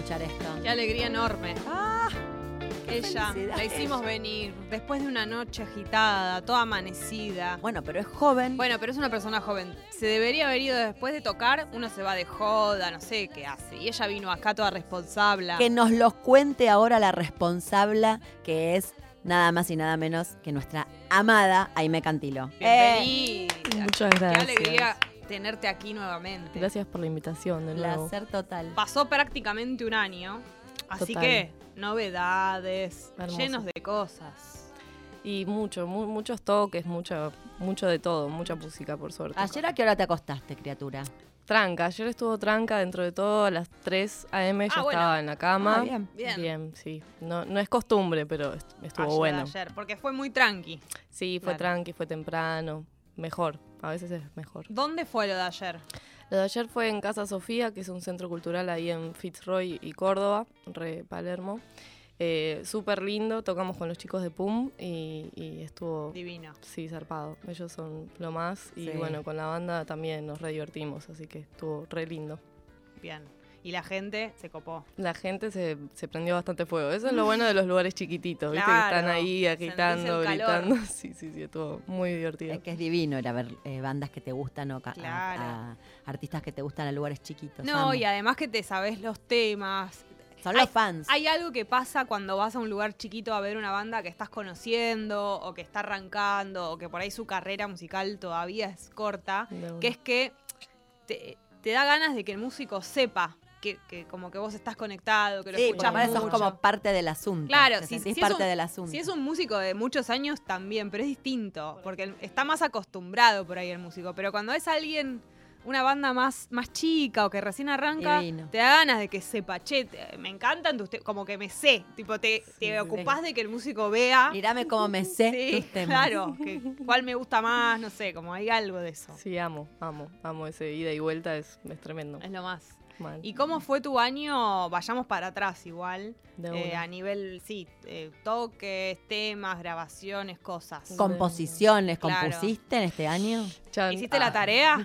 escuchar esto. Qué alegría enorme. Ella, felicidad la hicimos ella. venir después de una noche agitada, toda amanecida. Bueno, pero es joven. Bueno, pero es una persona joven. Se debería haber ido después de tocar, uno se va de joda, no sé qué hace. Y ella vino acá toda responsable. Que nos los cuente ahora la responsable, que es nada más y nada menos que nuestra amada Aimee Cantilo. Bienvenida. Muchas Qué gracias. alegría tenerte aquí nuevamente. Gracias por la invitación de nuevo. Placer total. Pasó prácticamente un año, así Total. que novedades, Hermoso. llenos de cosas. Y muchos toques, mucho de todo, mucha música por suerte. ¿Ayer a qué hora te acostaste, criatura? Tranca, ayer estuvo tranca dentro de todo, a las 3 a.m. ya bueno. estaba en la cama. Bien. Bien. Sí. No es costumbre, pero estuvo Ayer, bueno. ayer, porque fue muy tranqui. Sí, fue Claro. tranqui, fue temprano. Mejor, a veces es mejor. ¿Dónde fue lo de ayer? Lo de ayer fue en Casa Sofía, que es un centro cultural ahí en Fitzroy y Córdoba, Palermo. Súper lindo, tocamos con los chicos de PUM y estuvo, Divino. sí, zarpado. Ellos son lo más y Sí. bueno, con la banda también nos re divertimos, así que estuvo re lindo. Bien. Y la gente se copó. La gente se prendió bastante fuego. Eso es lo bueno de los lugares chiquititos, ¿viste? Claro, Que están ahí agitando, sentís el calor. gritando. Sí, estuvo muy divertido. Es que es divino ir a ver bandas que te gustan o Claro. a artistas que te gustan a lugares chiquitos. No, Amo. y además que te sabes los temas. Son los fans. Hay algo que pasa cuando vas a un lugar chiquito a ver una banda que estás conociendo o que está arrancando o que por ahí su carrera musical todavía es corta, De una. que es que te da ganas de que el músico sepa que como que vos estás conectado, que lo Sí, escuchás porque ahora sos mucho. como parte del asunto. Claro, Te si sentís es parte un- del asunto. Si es un músico de muchos años también, pero es distinto, porque está más acostumbrado por ahí el músico. Pero cuando es alguien, una banda más chica o que recién arranca, Divino. te da ganas de que sepa, che, me encantan tus temas, como que me sé, tipo, te sí. ocupás de que el músico vea. Mírame cómo me sé Sí, tus temas. claro, cuál me gusta más, no sé, como hay algo de eso. Sí, amo ese ida y vuelta, es tremendo. Es lo más. Mal. ¿Y cómo fue tu año? Vayamos para atrás igual, De una. a nivel, toques, temas, grabaciones, cosas. Composiciones, Claro. ¿compusiste en este año? Chan. ¿Hiciste la tarea?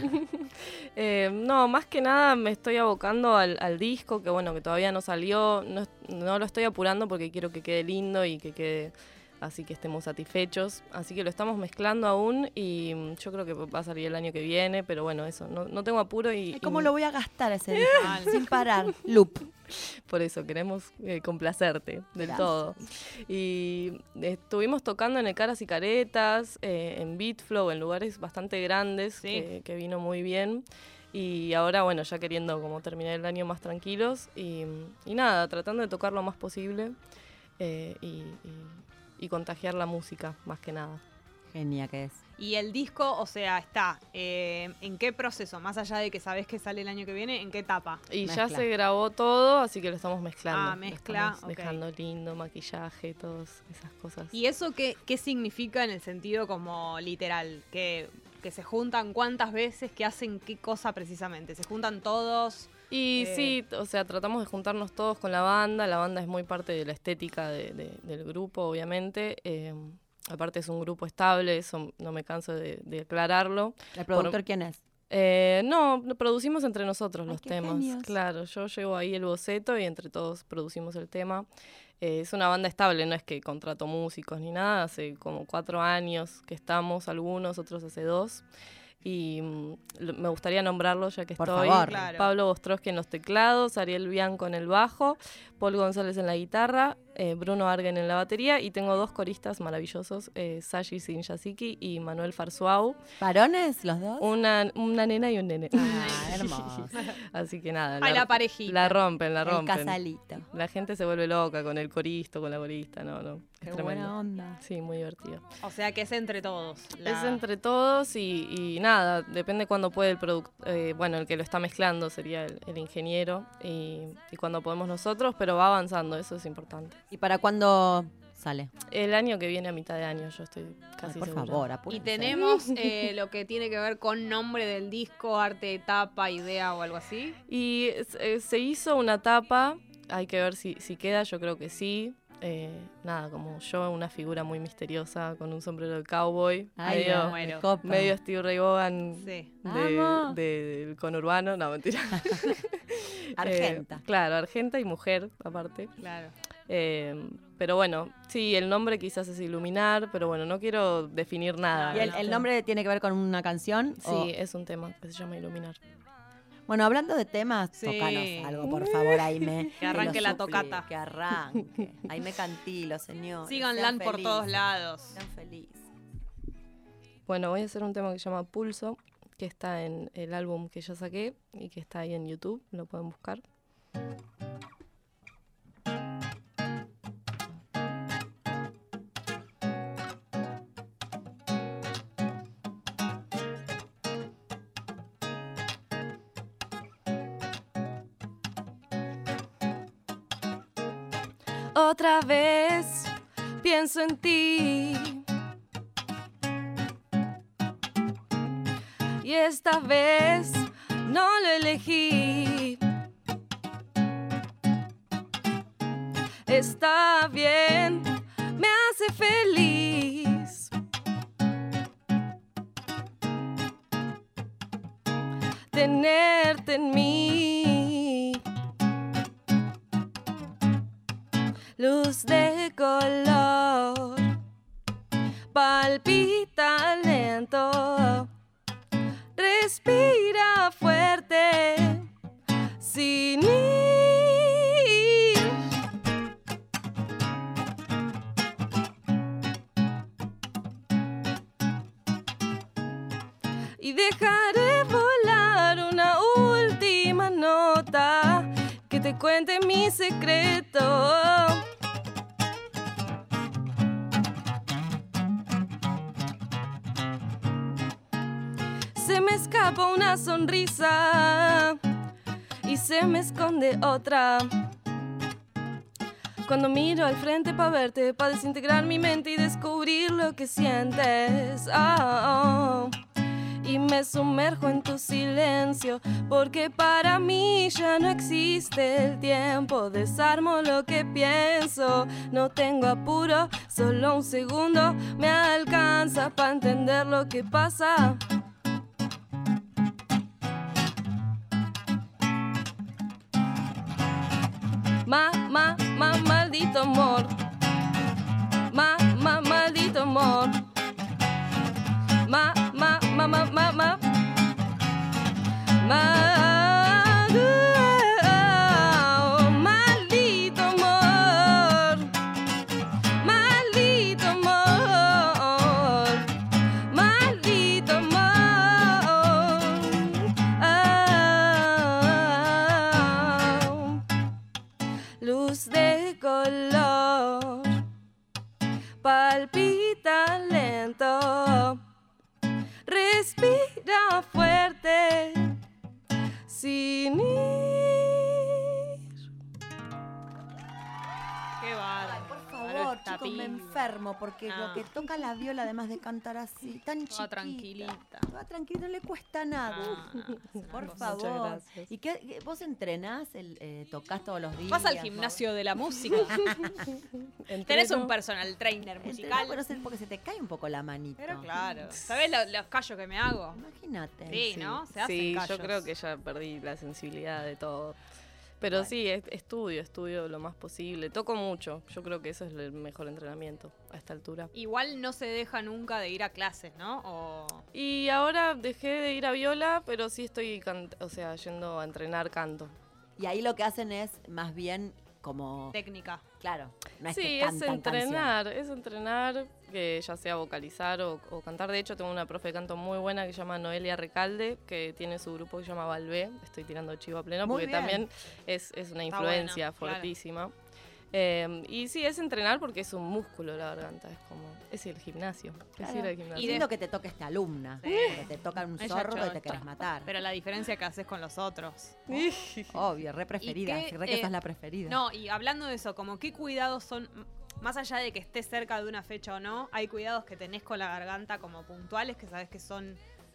No, más que nada me estoy abocando al disco, que bueno, que todavía no salió, no lo estoy apurando porque quiero que quede lindo y que quede así que estemos satisfechos, así que lo estamos mezclando aún y yo creo que va a salir el año que viene, pero bueno, eso, no tengo apuro y ¿Cómo y lo voy a gastar ese disco? Mal. Sin parar. Loop. por eso queremos complacerte del Gracias. todo. Y estuvimos tocando en el Caras y Caretas, en Beatflow, en lugares bastante grandes, Sí. que vino muy bien. Y ahora, bueno, ya queriendo como terminar el año más tranquilos y nada, tratando de tocar lo más posible y contagiar la música, más que nada. Genia que es. Y el disco, o sea, está, ¿en qué proceso? Más allá de que sabés que sale el año que viene, ¿en qué etapa? Y Mezcla. ya se grabó todo, así que lo estamos mezclando. Ah, Lo mezcla, estamos ok. dejando lindo, maquillaje, todas esas cosas. ¿Y eso qué significa en el sentido como literal? Que se juntan cuántas veces, que hacen qué cosa precisamente. ¿Se juntan todos? Y sí, o sea, tratamos de juntarnos todos con la banda es muy parte de la estética del grupo, obviamente. Aparte es un grupo estable, eso no me canso de aclararlo. ¿El productor quién es? No, producimos entre nosotros Ay, los qué temas. genios. Claro, yo llevo ahí el boceto y entre todos producimos el tema. Es una banda estable, no es que contrato músicos ni nada, hace como 4 años que estamos, algunos, otros hace 2. Y me gustaría nombrarlos ya que Por estoy. favor. Claro. Pablo Bostrowski en los teclados, Ariel Bianco en el bajo, Paul González en la guitarra, Bruno Argen en la batería y tengo 2 coristas maravillosos, Sashi Sinyasiki y Manuel Farsuau, ¿Varones los dos? una nena y un nene. Ah, hermoso. Así que nada, Ay, la parejita. la rompen. El casalito. La gente se vuelve loca con el coristo, con la corista, no, Qué es tremendo. buena onda. Sí, muy divertido. O sea, que es entre todos. Es entre todos y nada, depende cuándo puede el producto, bueno, el que lo está mezclando sería el ingeniero y cuando podemos nosotros, pero va avanzando, eso es importante. ¿Y para cuándo sale? El año que viene, a mitad de año, yo estoy Ay, casi por segura. favor, Y apúrense. tenemos lo que tiene que ver con nombre del disco, arte, etapa, idea o algo así. Y se hizo una tapa, hay que ver si queda, yo creo que sí. nada, como yo, una figura muy misteriosa con un sombrero de cowboy, Ay, me no, muero. me copa. medio Steve Ray Vaughan Sí. Amo. del conurbano, no, mentira. Argenta. Claro, argenta y mujer, aparte. Claro. Pero bueno, sí, el nombre quizás es Iluminar, pero bueno, no quiero definir nada. ¿Y el nombre tiene que ver con una canción? Sí, o- es un tema que se llama Iluminar. Bueno, hablando de temas, Sí. tócanos algo, por favor, Aime. Que arranque Te lo la suplico, tocata. Que arranque. Aime Cantilo, señor. Síganla por todos lados. Sean felices. Bueno, voy a hacer un tema que se llama Pulso, que está en el álbum que ya saqué y que está ahí en YouTube, lo pueden buscar. Otra vez pienso en ti. Y esta vez no lo elegí. Está bien, me hace feliz. Tenerte en mí. Luz de color, palpita lento, respira fuerte, sin ir. Y dejaré volar una última nota que te cuente mi secreto. Se me escapa una sonrisa y se me esconde otra. Cuando miro al frente para verte, para desintegrar mi mente y descubrir lo que sientes. Oh, oh. Y me sumerjo en tu silencio, porque para mí ya no existe el tiempo. Desarmo lo que pienso, no tengo apuro, solo un segundo me alcanza para entender lo que pasa. Maldito amor. Maldito amor. Maldito amor. Maldito amor. Maldito amor. Luz de color, palpita lento, respira fuerte, sin ir. Qué bárbaro. Por favor, chicos, me enfermo porque No. lo que toca la viola, además de cantar así, tan chiquita. Toda tranquilita. Toda tranquila, no le cuesta nada. Por Muchas favor. gracias. ¿Y vos entrenás? ¿Tocás todos los días? Vas al gimnasio de la música. Tenés un personal trainer musical. Pero porque se te cae un poco la manito. Pero claro. ¿Sabés los callos que me hago? Imagínate. Sí, ¿no? Se hacen Sí, callos. yo creo que ya perdí la sensibilidad de todo. Pero Bueno. sí, estudio lo más posible. Toco mucho. Yo creo que eso es el mejor entrenamiento a esta altura. Igual no se deja nunca de ir a clases, ¿no? O... Y ahora dejé de ir a viola, pero sí estoy yendo a entrenar canto. Y ahí lo que hacen es más bien como... técnica. Claro, no es Sí, que es cantan entrenar, que ya sea vocalizar o cantar. De hecho, tengo una profe de canto muy buena que se llama Noelia Recalde, que tiene su grupo que se llama Valvé. Estoy tirando chivo a pleno Muy porque bien. también es una influencia bueno, claro. fuertísima. Y sí, es entrenar porque es un músculo la garganta, es el gimnasio, Claro. es ir al Y gimnasio. lindo que te toque esta alumna, Sí. porque te tocan un Ella zorro que te chota. querés matar. Pero la diferencia que haces con los otros. Obvio, re preferida, ¿Y qué, re que sos la preferida. No, y hablando de eso, como qué cuidados son, más allá de que estés cerca de una fecha o no, hay cuidados que tenés con la garganta como puntuales que sabes que son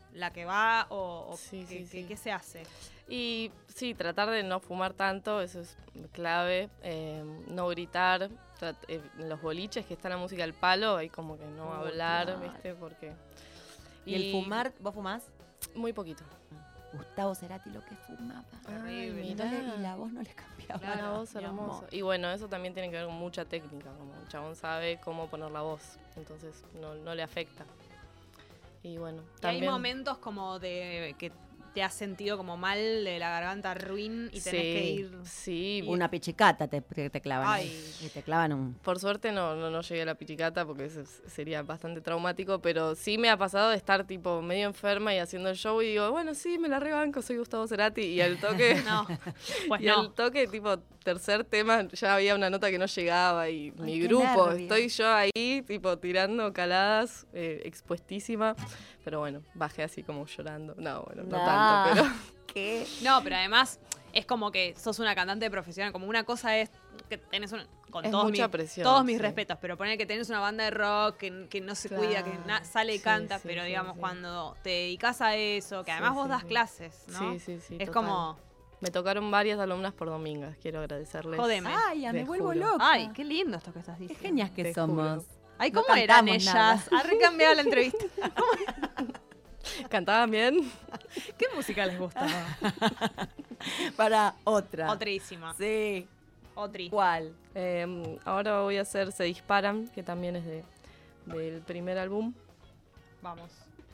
la que va o Sí, sí, sí. qué se hace? Y sí, tratar de no fumar tanto, eso es clave. No gritar. En los boliches que está la música al palo, hay como que no hablar, claro. ¿viste? Porque... ¿Y el fumar? ¿Vos fumás? Muy poquito. Gustavo Cerati lo que fumaba. Terrible. Y, y la voz no le cambiaba. Claro, La voz mi hermosa. amor. Y bueno, eso también tiene que ver con mucha técnica, como el chabón sabe cómo poner la voz, entonces no le afecta. Y bueno, Y también... hay momentos como de que te has sentido como mal, de la garganta ruin y tenés que ir... Sí, Una pichicata te clavan. Ay. Y te clavan un... por suerte no llegué a la pichicata porque eso sería bastante traumático, pero sí me ha pasado de estar tipo medio enferma y haciendo el show y digo, bueno, sí, me la rebanco, soy Gustavo Cerati, y al toque... No, pues y no. al toque, tipo, tercer tema, ya había una nota que no llegaba y Ay, mi qué grupo, nervio. estoy yo ahí, tipo, tirando caladas, expuestísima, pero bueno, bajé así como llorando. No, bueno, no tanto, pero... ¿Qué? No, pero además es como que sos una cantante profesional. Como una cosa es que tenés con Es todos, mucha presión, todos mis sí. respetos, pero poner que tenés una banda de rock que no se cuida, que sale y Sí, canta, sí, pero sí, digamos sí. cuando te dedicas a eso, que Sí, además vos sí, das sí. clases, ¿no? Sí, sí, sí. Es total. como, Me tocaron varias alumnas por Domingas, quiero agradecerles. Jodeme. Ay, ya me Te vuelvo juro. loca. ay, qué lindo esto que estás Qué diciendo. genias que Te somos. juro. Ay, No ¿cómo eran cantamos ellas? nada. Ha recambiado la entrevista. ¿Cantaban bien? ¿Qué música les gustaba? Para otra. Otrísima. Sí. Otri. ¿Cuál? Ahora voy a hacer Se Disparan, que también es del primer álbum. Vamos.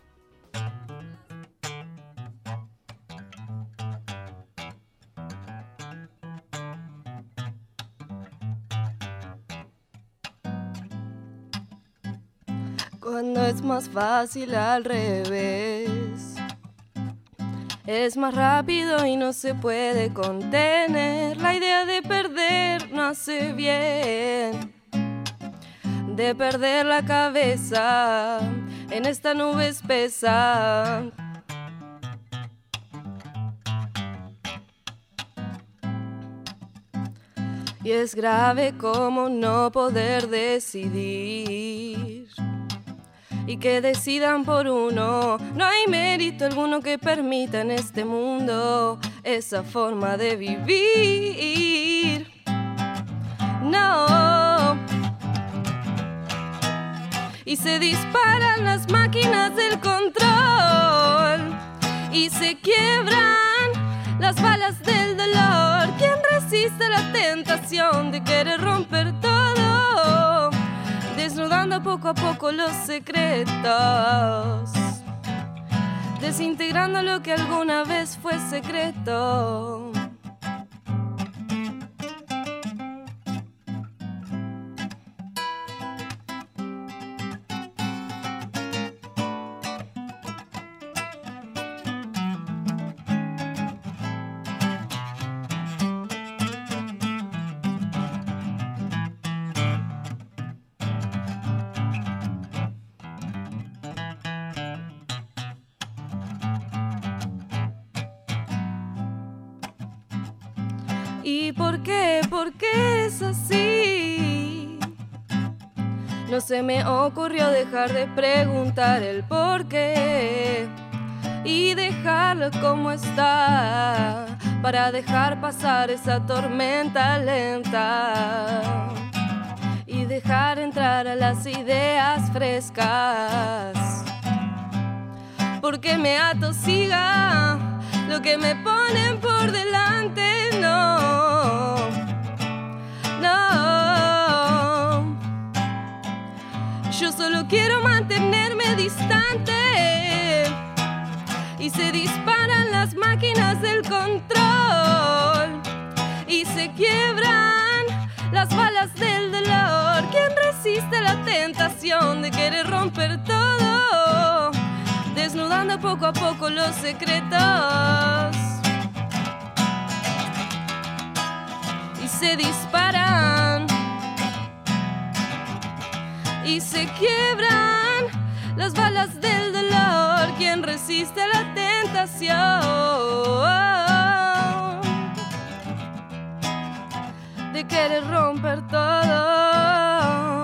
Cuando es más fácil al revés, es más rápido y no se puede contener. La idea de perder no hace bien, de perder la cabeza en esta nube espesa. Y es grave como no poder decidir y que decidan por uno. No hay mérito alguno que permita en este mundo esa forma de vivir. No. Y se disparan las máquinas del control y se quiebran las balas del dolor. ¿Quién resiste la tentación de querer romper todo? Desnudando poco a poco los secretos, desintegrando lo que alguna vez fue secreto. ¿Y por qué? ¿Por qué es así? No se me ocurrió dejar de preguntar el por qué y dejarlo como está para dejar pasar esa tormenta lenta y dejar entrar a las ideas frescas. Porque me atosiga lo que me ponen por delante. No, no. Yo solo quiero mantenerme distante y se disparan las máquinas del control y se quiebran las balas del dolor. ¿Quién resiste la tentación de querer romper todo? Desnudando poco a poco los secretos y se disparan y se quiebran las balas del dolor. ¿Quién resiste la tentación de querer romper todo?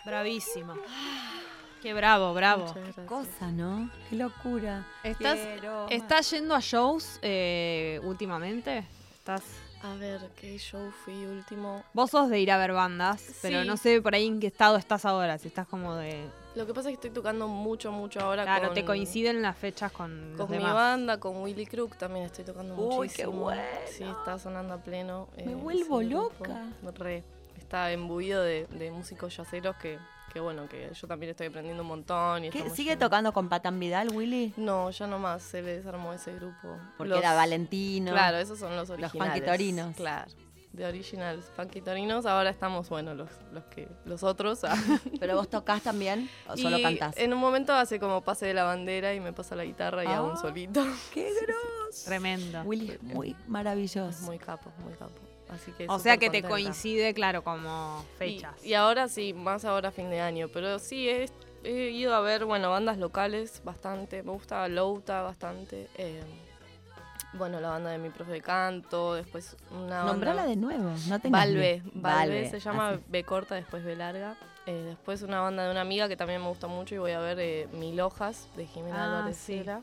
Bravísimo. Qué bravo, bravo. Muchas gracias. Cosa, ¿no? Qué locura. ¿Estás yendo a shows últimamente? A ver, ¿qué show fui último? Vos sos de ir a ver bandas, pero Sí. no sé por ahí en qué estado estás ahora. Si estás como de... Lo que pasa es que estoy tocando mucho ahora Claro, con... te coinciden las fechas con los Con mi demás. banda, con Willy Crook también estoy tocando muchísimo. Uy, qué bueno. Sí, está sonando a pleno. Me vuelvo ese grupo. loca. Re. Está embuido de músicos yaceros que bueno, que yo también estoy aprendiendo un montón. Y estamos ¿Sigue yendo. tocando con Patán Vidal, Willy? No, ya no más, se le desarmó ese grupo. Porque era Valentino. Claro, esos son los originales. Funky Torinos. Claro, de originals, Funky Torinos. Ahora estamos, bueno, los otros. ¿Pero vos tocás también o solo Y cantás? en un momento hace como pase de la bandera y me pasa la guitarra y hago un solito. ¡Qué grosso! Tremendo. Willy es muy maravilloso. Es muy capo, muy capo. Así que O sea súper que te contenta. coincide, claro, como fechas. Y ahora sí, más ahora fin de año. Pero sí, he ido a ver, bueno, bandas locales bastante. Me gusta Louta bastante. Bueno, la banda de mi profe de canto. Después una Nombrala banda... de nuevo, no tengas Valve, miedo. Valve se llama así. B corta, después B larga. Después una banda de una amiga que también me gusta mucho y voy a ver Mil Hojas de Jimena Lorecera.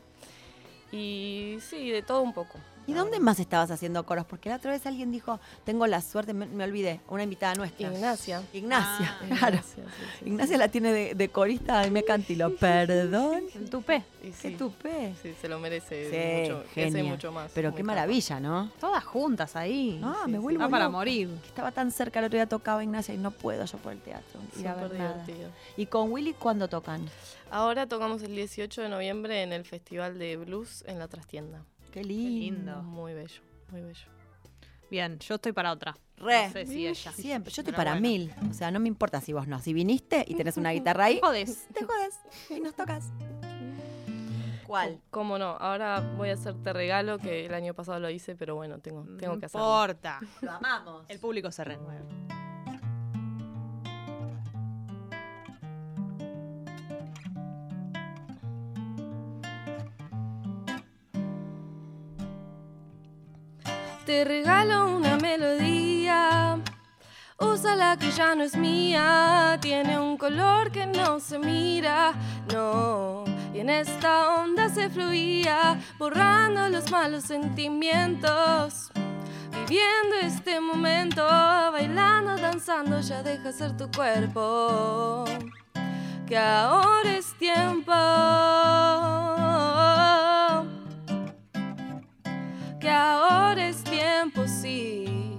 Y sí, de todo un poco. ¿Y dónde más estabas haciendo coros? Porque la otra vez alguien dijo, tengo la suerte, me olvidé, una invitada nuestra. Ignacia. Ignacia, Ah, claro. Ignacia, sí, Ignacia la tiene de corista y me cantilo. Perdón. El tupé. Y Qué sí, tupé. sí, se lo merece Sí, mucho, genia. ese y mucho más. Pero muy qué capa. maravilla, ¿no? Todas juntas ahí. Ah, Sí, me sí. vuelvo Está para loca. morir. Estaba tan cerca, el otro día tocaba Ignacia y no puedo yo por el teatro ir a Súper ver nada. divertido. ¿Y con Willy cuándo tocan? Ahora tocamos el 18 de noviembre en el Festival de Blues en la Trastienda. Qué lindo. lindo. Muy bello, muy bello. Bien, yo estoy para otra. Re. No sé si ella. Siempre. Yo estoy Pero para bueno. 1000. O sea, no me importa si vos no. Si viniste y tenés una guitarra ahí, Jodes. te jodes y nos tocas. ¿Cuál? ¿Cómo no? Ahora voy a hacerte regalo, que el año pasado lo hice, pero bueno, tengo No que hacerlo. importa. Lo amamos. El público se renueva. Te regalo una melodía, úsala que ya no es mía. Tiene un color que no se mira, no. Y en esta onda se fluía, borrando los malos sentimientos. Viviendo este momento, bailando, danzando, ya deja ser tu cuerpo. Que ahora es tiempo. Que ahora es tiempo, sí.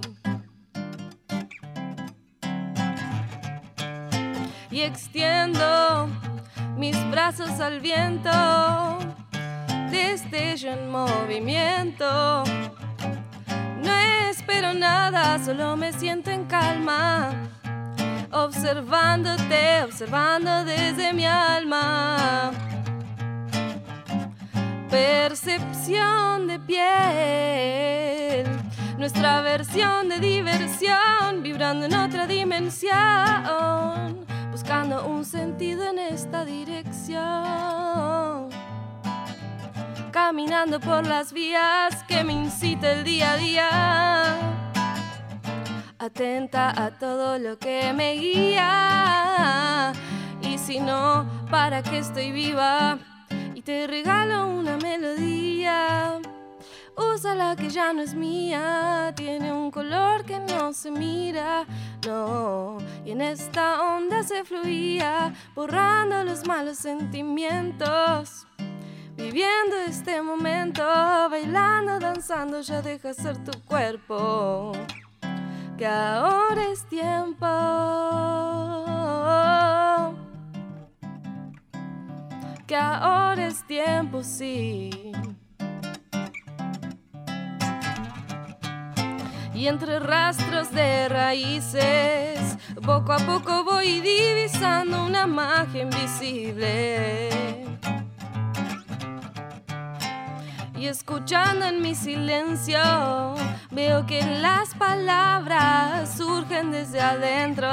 Y extiendo mis brazos al viento, destello en movimiento. No espero nada, solo me siento en calma, observándote, observando desde mi alma. Percepción de piel, nuestra versión de diversión, vibrando en otra dimensión, buscando un sentido en esta dirección. Caminando por las vías que me incita el día a día, atenta a todo lo que me guía. Y si no, ¿para qué estoy viva? Y te regalo una melodía, úsala que ya no es mía. Tiene un color que no se mira, no. Y en esta onda se fluía, borrando los malos sentimientos. Viviendo este momento, bailando, danzando, ya deja ser tu cuerpo. Que ahora es tiempo. Que ahora es tiempo, sí. Y entre rastros de raíces, poco a poco voy divisando una magia invisible. Y escuchando en mi silencio, veo que las palabras surgen desde adentro.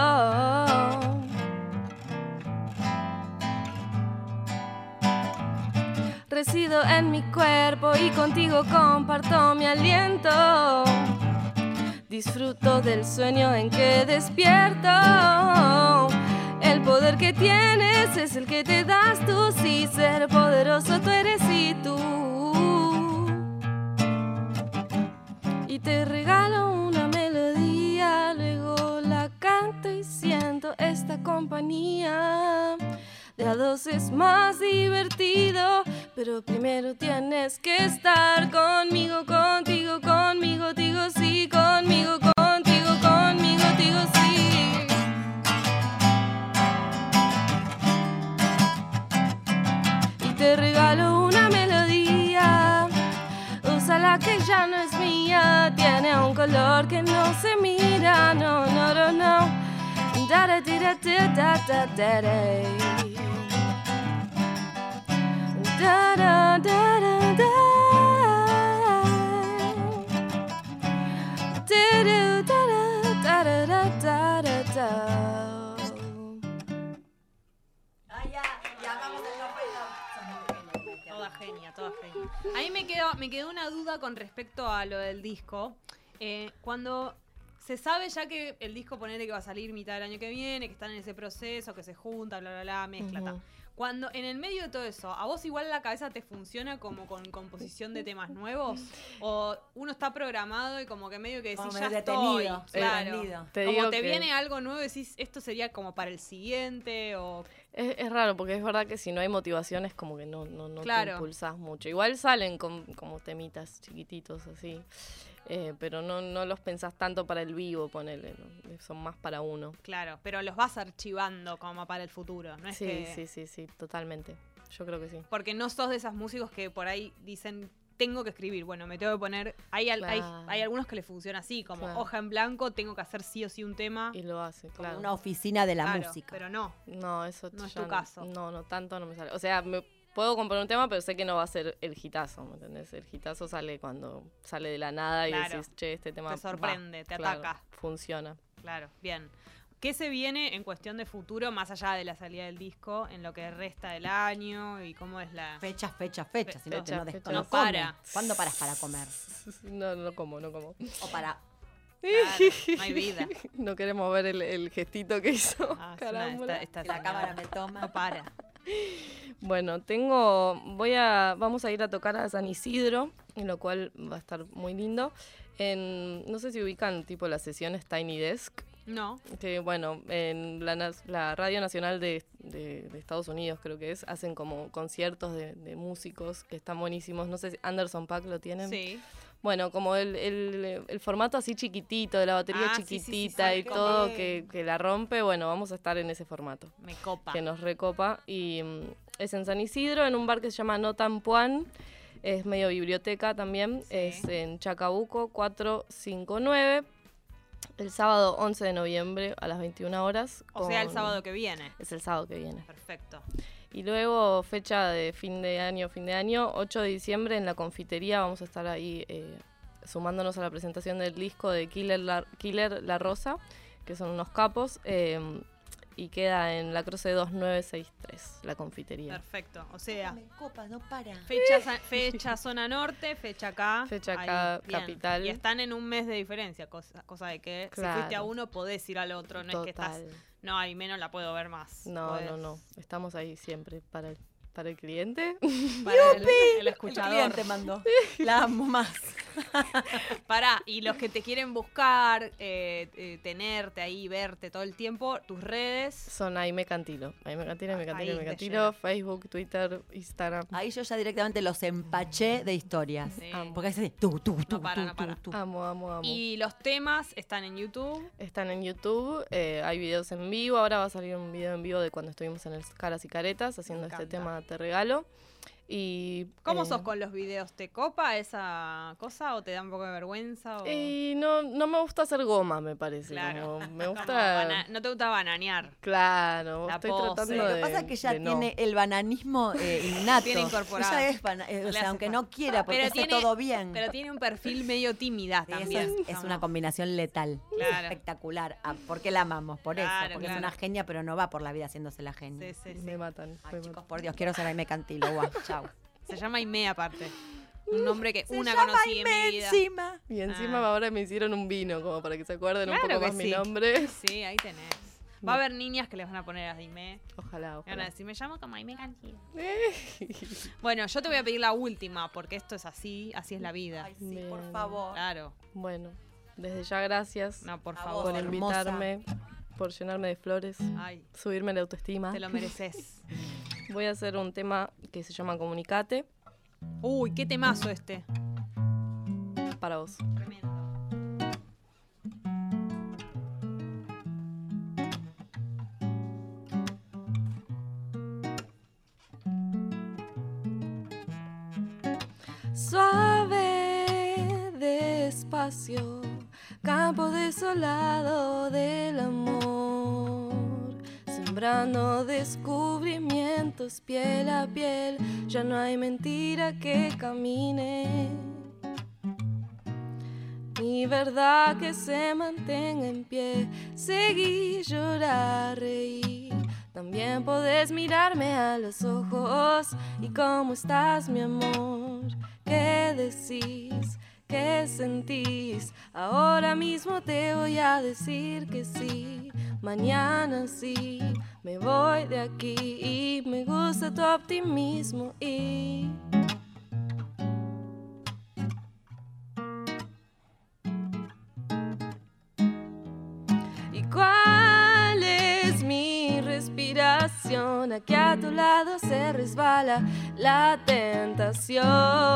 Resido en mi cuerpo y contigo comparto mi aliento. Disfruto del sueño en que despierto, el poder tienes es el que te das tú. Sí, ser poderoso tú eres y tú. Y te regalo una melodía, luego la canto y siento esta compañía. De a dos es más divertido, pero primero tienes que estar conmigo, contigo, conmigo, digo sí, conmigo, contigo, conmigo, digo sí. Y te regalo una melodía, úsala que ya no es mía, tiene un color que no se mira, no, no, no, no. Da da da da da da da da. Da da da da da. Da da da da da da da. Ya vamos a Toda genia, toda genia. A mí me quedó una duda con respecto a lo del disco. Cuando se sabe ya que el disco, ponele que va a salir mitad del año que viene, que están en ese proceso, que se junta, bla, bla, bla, mezcla, ta. Cuando en el medio de todo eso, ¿a vos igual la cabeza te funciona como con composición de temas nuevos? ¿O uno está programado y como que medio que decís, ya estoy? Claro. Como te viene algo nuevo y decís, esto sería como para el siguiente o... Es raro, porque es verdad que si no hay motivación es como que no Claro. te impulsás mucho. Igual salen como temitas chiquititos así, pero no los pensás tanto para el vivo, ponele, ¿no? Son más para uno. Claro, pero los vas archivando como para el futuro, ¿no es que...? Sí, totalmente. Yo creo que sí. Porque no sos de esas músicos que por ahí dicen, tengo que escribir, bueno, me tengo que poner... Hay algunos que les funciona así, como hoja en blanco, tengo que hacer sí o sí un tema. Y lo hace, claro. una oficina de la música. Pero no. No, eso No es ya tu caso. No, tanto no me sale. O sea, puedo componer un tema, pero sé que no va a ser el hitazo, ¿me entendés? El hitazo sale cuando sale de la nada y decís, che, este tema te sorprende, te ataca. Funciona. Claro, bien. ¿Qué se viene en cuestión de futuro, más allá de la salida del disco, en lo que resta del año y cómo es la... Fecha. Si no, Fecha, no no para. come. ¿Cuándo paras para comer? No como. O para... Claro, no hay vida. No queremos ver el gestito que hizo. Carámbula. La cámara me toma. No para. Bueno, vamos a ir a tocar a San Isidro, en lo cual va a estar muy lindo. No sé si ubican tipo las sesiones Tiny Desk. No. Que bueno, en la Radio Nacional de Estados Unidos creo que hacen como conciertos de músicos que están buenísimos. No sé si Anderson .Paak lo tienen. Sí. Bueno, como el formato así chiquitito, de la batería chiquitita sí, y todo que la rompe, bueno, vamos a estar en ese formato. Me copa. Que nos recopa. Y es en San Isidro, en un bar que se llama No Tan Puan. Es medio biblioteca también. Sí. Es en Chacabuco 459. El sábado 11 de noviembre a las 21 horas. O sea, el sábado que viene. Es el sábado que viene. Perfecto. Y luego fecha de fin de año, 8 de diciembre en la confitería. Vamos a estar ahí sumándonos a la presentación del disco de Killer La Rosa, que son unos capos. Y queda en la Cruce 2963, la confitería. Perfecto. O sea, Me copa, no para. fecha zona norte, fecha acá. Fecha acá, bien. capital. Y están en un mes de diferencia, cosa de que Claro. si fuiste a uno podés ir al otro, no es que estás... Total. No, al menos la puedo ver más. No. Estamos ahí siempre para el cliente. Para el El escuchador. cliente mandó. La amo más. Pará, y los que te quieren buscar, tenerte ahí, verte todo el tiempo, tus redes. Son Aime Cantilo. Ahí te llega. Facebook, Twitter, Instagram. Ahí yo ya directamente los empaché de historias. Sí. Porque es así, tú. No para. Amo. Y los temas están en YouTube. Están en YouTube, hay videos en vivo. Ahora va a salir un video en vivo de cuando estuvimos en el Caras y Caretas haciendo este tema Te Regalo. Y ¿Cómo sos con los videos? ¿Te copa esa cosa o te da un poco de vergüenza? O... Y no me gusta hacer goma, me parece. Claro. Como me gusta... no te gusta bananear. Claro, La estoy pose. tratando Lo de... que pasa es que ella de no. tiene el bananismo innato. Tiene incorporado. Ella es Le o sea, hace aunque falta. no quiera, porque Pero hace tiene- todo bien. Pero tiene un perfil medio tímida Sí, eso también. es una combinación letal. Claro. Espectacular. Porque la amamos, por eso. Claro, Porque claro. es una genia, pero no va por la vida haciéndose la genia. Sí. Me matan. Ay, chicos, por Dios, quiero ser Aime Cantilo. Guau, chau. Se llama Aimee aparte. Un nombre que Se una llama conocí en Aime mi vida. encima. Y encima ahora me hicieron un vino, como para que se acuerden Claro un poco que más mi sí. nombre. Sí, ahí tenés. Va a haber niñas que les van a poner a Aimee. Ojalá, Me van a ojalá. decir, me llamo como Aimee Cantil. Bueno, yo te voy a pedir la última, porque esto es así es la vida. Ay, sí, Bien. por favor. Claro. Bueno, desde ya gracias No, por A favor. por vos, invitarme, por llenarme de flores, Ay, subirme la autoestima. te lo mereces. Voy a hacer un tema que se llama Comunicate Uy, qué temazo este. para vos. Tremendo. Suave, despacio, campo desolado del amor, sembrando descubrimientos piel a piel, ya no hay mentira que camine, ni verdad que se mantenga en pie, seguir, llorar, reír. También podés mirarme a los ojos y cómo estás, mi amor. ¿Qué decís? ¿Qué sentís? Ahora mismo te voy a decir que sí. Mañana sí, me voy de aquí y me gusta tu optimismo y... ¿Y cuál es mi respiración? Aquí a tu lado se resbala la tentación.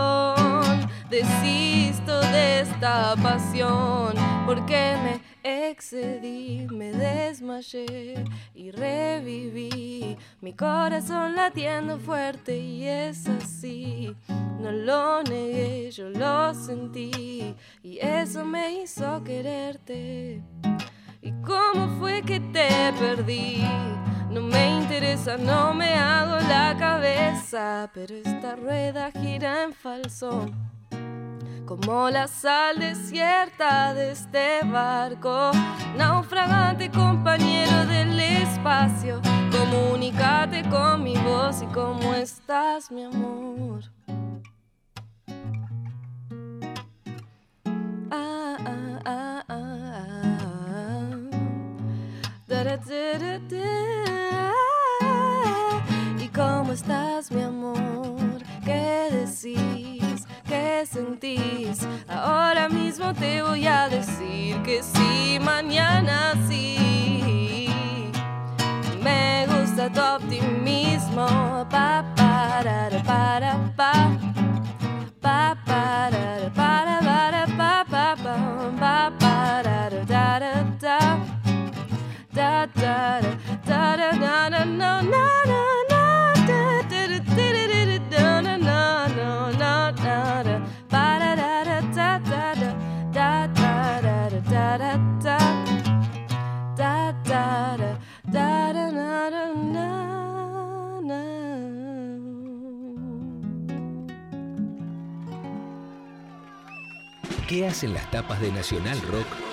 Desisto de esta pasión porque me excedí, me desmayé y reviví. Mi corazón latiendo fuerte y es así. No lo negué, yo lo sentí y eso me hizo quererte. ¿Y cómo fue que te perdí? No me interesa, no me hago la cabeza, pero esta rueda gira en falso, como la sal desierta de este barco, naufragante compañero del espacio. Comunícate con mi voz y cómo estás, mi amor. Ah, ah, ah, ah, ah. Da, da, da, da, da. ¿Y cómo estás, mi amor? ¿Qué decís? ¿Qué sentís? Ahora mismo te voy a decir que sí, mañana sí. Me gusta tu optimismo. Pa, para, para, pa. Pa, para, para, para, pa, pa, pa, pa, para, da, da, da. Da, da, da, da, da, da, no, no, no, no, da, da, da, da, da, da, no, no, no, no, da, para, da, da, da, da, da, da, da, da, da, da, da, da, da, da, na, na, na, na. ¿Qué hacen las tapas de Nacional Rock